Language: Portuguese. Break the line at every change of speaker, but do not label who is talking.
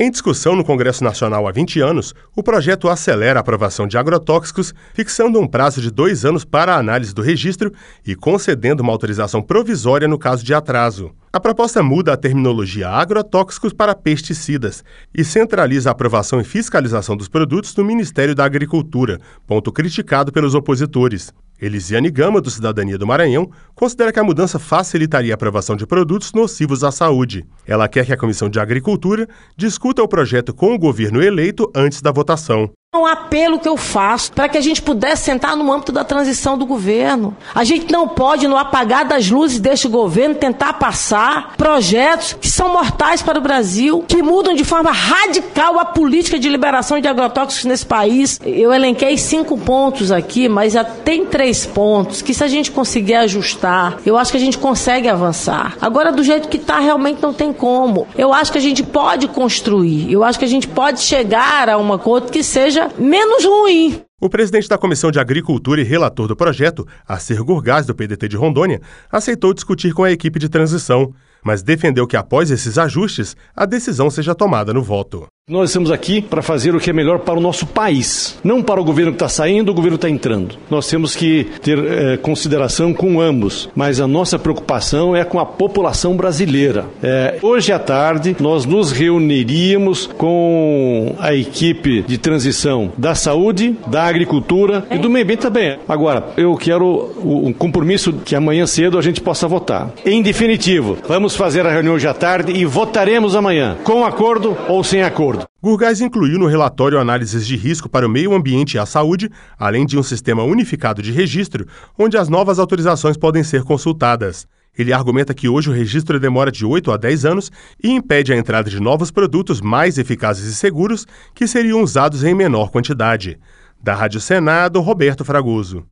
Em discussão no Congresso Nacional há 20 anos, o projeto acelera a aprovação de agrotóxicos, fixando um prazo de 2 anos para a análise do registro e concedendo uma autorização provisória no caso de atraso. A proposta muda a terminologia agrotóxicos para pesticidas e centraliza a aprovação e fiscalização dos produtos no Ministério da Agricultura, ponto criticado pelos opositores. Elisiane Gama, do Cidadania do Maranhão, considera que a mudança facilitaria a aprovação de produtos nocivos à saúde. Ela quer que a Comissão de Agricultura discuta o projeto com o governo eleito antes da votação.
Um apelo que eu faço para que a gente pudesse sentar no âmbito da transição do governo. A gente não pode, no apagar das luzes deste governo, tentar passar projetos que são mortais para o Brasil, que mudam de forma radical a política de liberação de agrotóxicos nesse país. Eu elenquei 5 pontos aqui, mas já tem 3 pontos que, se a gente conseguir ajustar, eu acho que a gente consegue avançar. Agora, do jeito que está, realmente não tem como. Eu acho que a gente pode construir, eu acho que a gente pode chegar a uma coisa que seja menos ruim.
O presidente da Comissão de Agricultura e relator do projeto, Arcer Gurgás, do PDT de Rondônia, aceitou discutir com a equipe de transição, mas defendeu que após esses ajustes, a decisão seja tomada no voto.
Nós estamos aqui para fazer o que é melhor para o nosso país, não para o governo que está saindo, o governo que está entrando. Nós temos que ter consideração com ambos, mas a nossa preocupação é com a população brasileira. Hoje à tarde nós nos reuniríamos com a equipe de transição da saúde, da agricultura e do meio ambiente também. Agora, eu quero um compromisso que amanhã cedo a gente possa votar. Em definitivo, vamos fazer a reunião hoje à tarde e votaremos amanhã, com acordo ou sem acordo.
Gurgás incluiu no relatório análises de risco para o meio ambiente e a saúde, além de um sistema unificado de registro, onde as novas autorizações podem ser consultadas. Ele argumenta que hoje o registro demora de 8 a 10 anos e impede a entrada de novos produtos mais eficazes e seguros que seriam usados em menor quantidade. Da Rádio Senado, Roberto Fragoso.